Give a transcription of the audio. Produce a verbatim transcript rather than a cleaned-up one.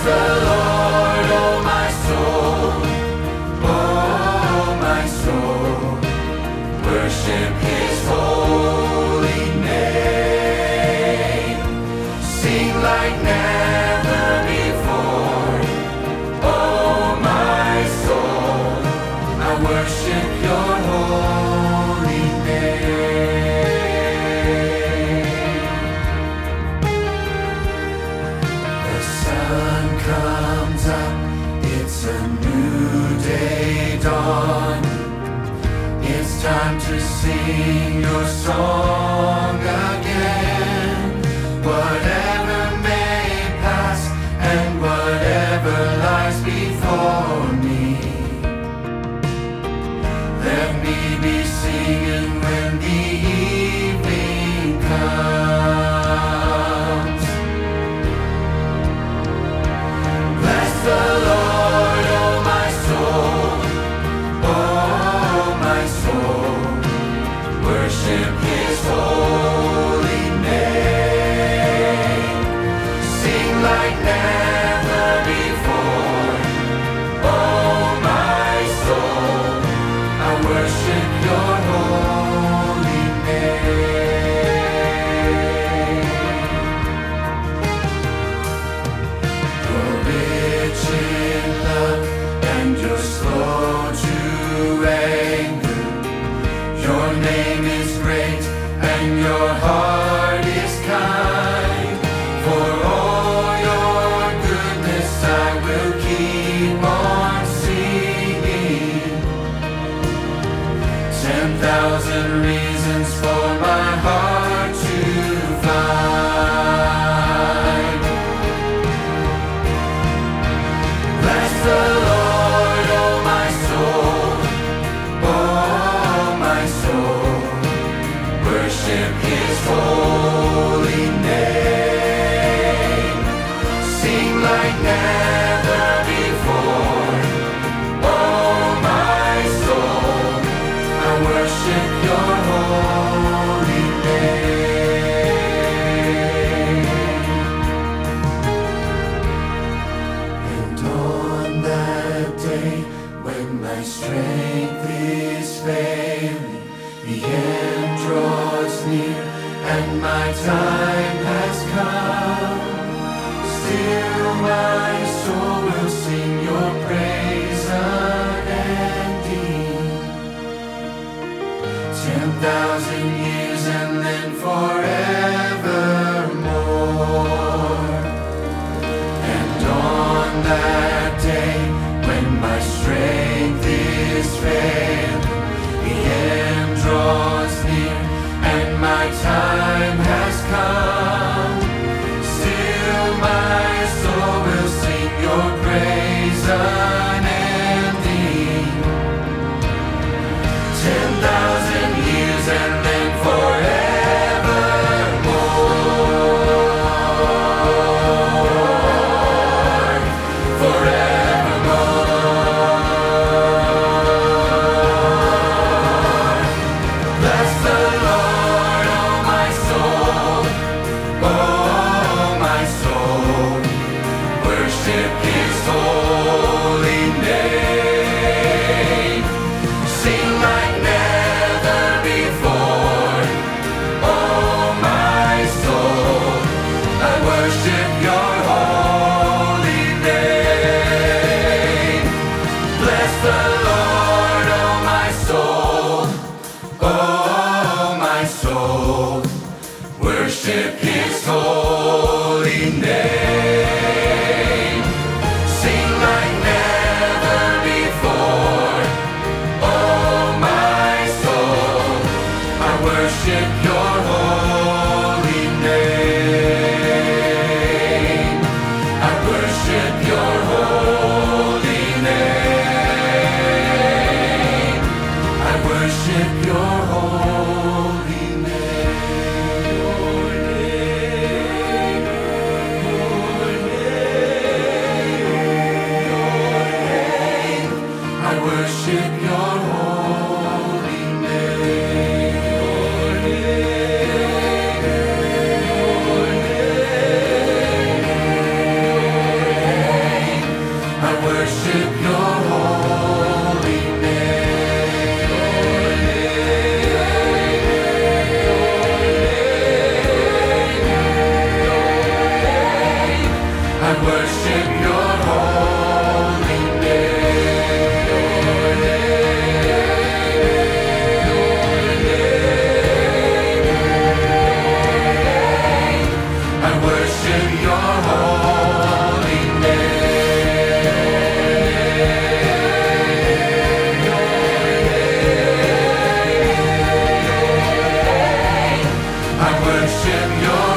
the Lord, oh my soul, oh my soul, worship His holy name. Sing like never before, oh my soul, I worship Your holy name. The sun comes up, it's a new day dawn. It's time to sing Your song again. Whatever may pass and whatever lies before me, let me be singing when the evening comes. Bless the Lord, oh my soul, oh my soul, worship His holy name. Sing like never before, oh my soul, I worship Your holy name. You're rich in love and You're slow to anger. Your name is great and Your heart is kind. For all Your goodness I will keep on singing. Ten thousand reasons for my heart to find. Bless the Lord, oh my soul, oh my soul, worship His holy name. Sing like never before, oh my soul, I worship Your holy name. And on that day when my strength is failing, the end draws near and my time has come, still my soul will sing Your praise unending. Ten thousand years and then forevermore. And on that day when my strength is failing, the end draws near and my time has come, still my soul will sing Your praise unending. Ten thousand years and then forevermore. worship your holy name. I worship your holy name. I worship your